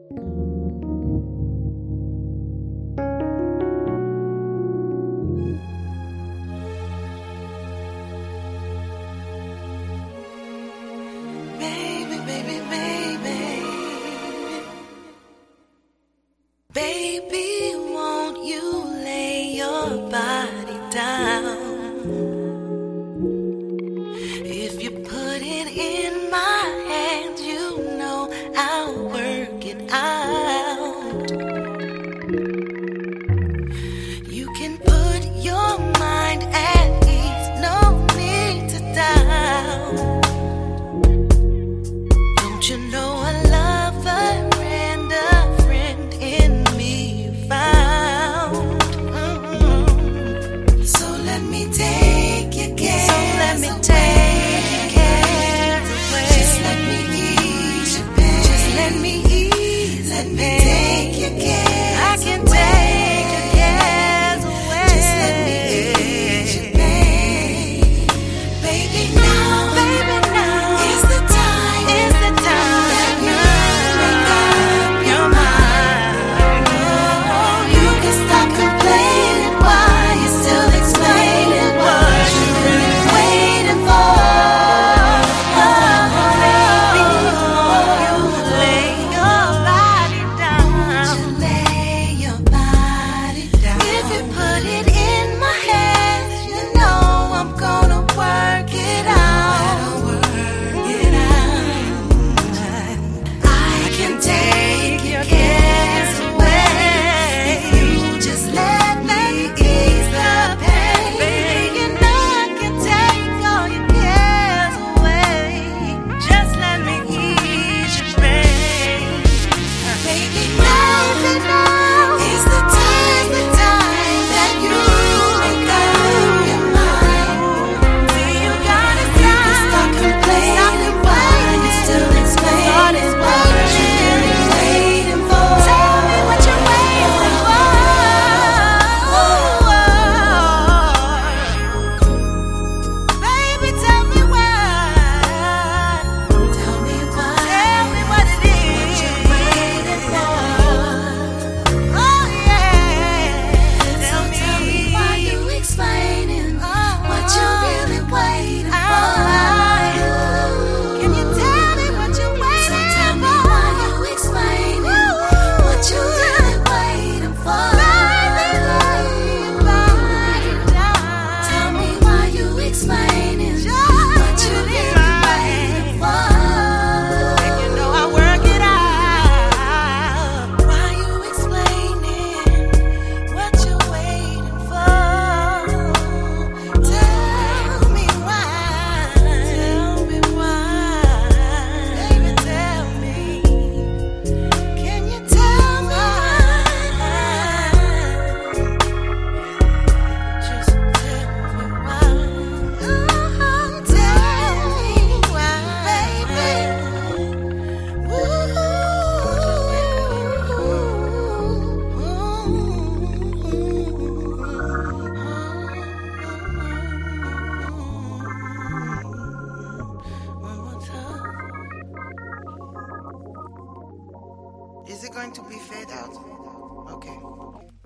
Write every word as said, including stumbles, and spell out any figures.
Baby, baby, baby. Baby, won't you lay your body down? If you put it in my hands, you know I'll work it out. You can put your mind at ease, no need to doubt. Don't you know a lover and a friend in me you found? Mm-hmm. So let me take your cares. So let me take your cares away. Just let me ease your pain. Just let me ease Let me pain. Take your cares I can away. Take your cares away. Just let me ease your pain. Baby, now, baby, now is the time. Is the time that you make up your mind. Oh, you can stop complaining while you're still explaining what you're really waiting for. Oh, baby, won't you lay your body down? Won't you lay your body down? If you put it in my hands, you know I'm gonna work it out. Work it out. I can take your cares away if you just let me ease the pain. Baby, you know I can take all your cares away. Just let me ease your pain. Baby, now is the time, the time that you make up your mind. See, you gotta stop, stop complaining while you're still explaining what you're really waiting for. Tell me what you're waiting for. Baby, tell me what. Tell me what. Tell me what it is. What you're waiting for. Oh yeah. Tell me. Tell me why you explaining what you're really waiting for. Can you tell me what you're waiting for? So tell me why you explaining what you're really waiting for. Tell me why you explaining what you're really waiting for. And you know I work it out. Why you explaining what you're waiting for? Tell me why. Tell me why. Baby, tell me. Can you tell me why? Just tell me why. Oh, tell me why, One more time. Is it going to be fade out? Okay.